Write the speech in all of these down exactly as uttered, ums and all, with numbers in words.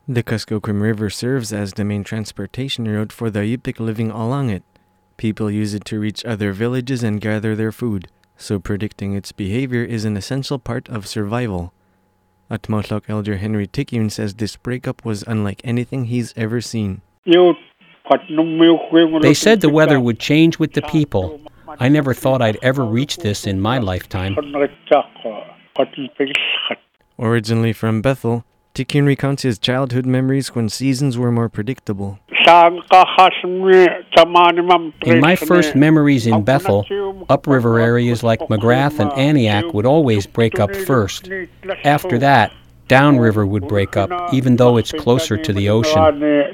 The Kuskokwim River serves as the main transportation route for the Yupik living along it. People use it to reach other villages and gather their food, so predicting its behavior is an essential part of survival. Atmotlok Elder Henry Tikyun says this breakup was unlike anything he's ever seen. They said the weather would change with the people. I never thought I'd ever reach this in my lifetime. Originally from Bethel, Tikyun recounts his childhood memories when seasons were more predictable. In my first memories in Bethel, upriver areas like McGrath and Aniak would always break up first. After that, downriver would break up, even though it's closer to the ocean.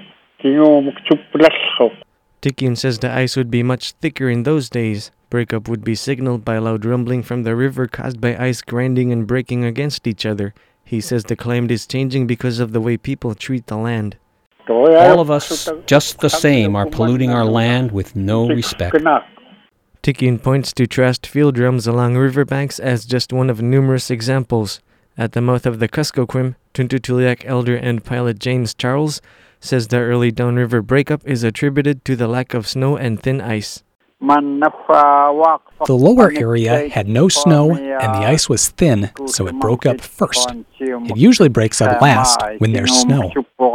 Tikyun says the ice would be much thicker in those days. Breakup would be signaled by loud rumbling from the river caused by ice grinding and breaking against each other. He says the climate is changing because of the way people treat the land. All of us, just the same, are polluting our land with no respect. Tikyun points to trashed field drums along riverbanks as just one of numerous examples. At the mouth of the Kuskokwim, Tuntutulyak Elder and pilot James Charles says the early downriver breakup is attributed to the lack of snow and thin ice. The lower area had no snow and the ice was thin, so it broke up first. It usually breaks up last when there's snow.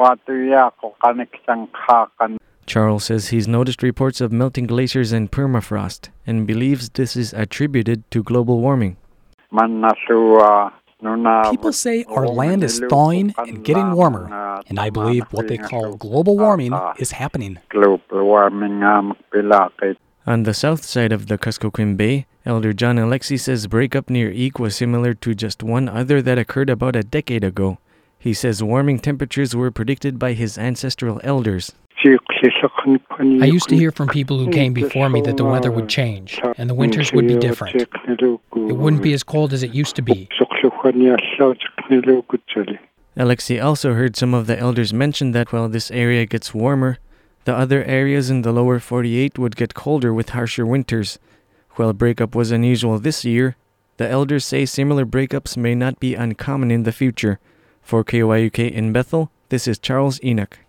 Charles says he's noticed reports of melting glaciers and permafrost and believes this is attributed to global warming. People say our land is thawing and getting warmer, and I believe what they call global warming is happening. On the south side of the Kuskokwim Bay, Elder John Alexi says breakup near Eek was similar to just one other that occurred about a decade ago. He says warming temperatures were predicted by his ancestral elders. I used to hear from people who came before me that the weather would change, and the winters would be different. It wouldn't be as cold as it used to be. Alexi also heard some of the elders mention that while this area gets warmer, the other areas in the lower forty-eight would get colder with harsher winters. While breakup was unusual this year, the elders say similar breakups may not be uncommon in the future. For K Y U K in Bethel, this is Charles Enoch.